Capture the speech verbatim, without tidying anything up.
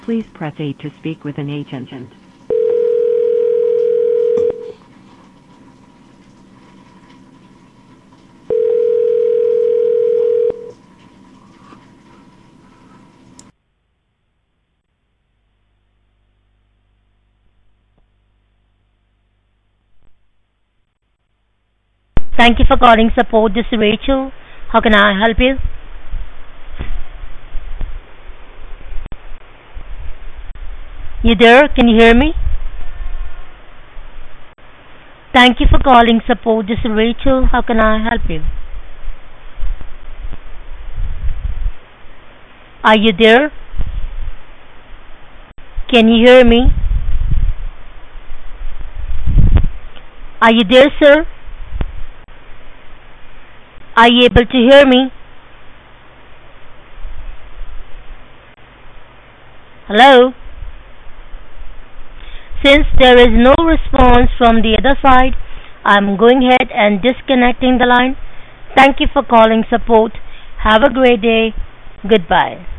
Please press eight to speak with an agent. Thank you for calling support. This is Rachel. How can I help you? You there? Can you hear me? Thank you for calling support. This is Rachel. How can I help you? Are you there? Can you hear me? Are you there, sir? Are you able to hear me? Hello? Since there is no response from the other side, I'm going ahead and disconnecting the line. Thank you for calling support. Have a great day. Goodbye.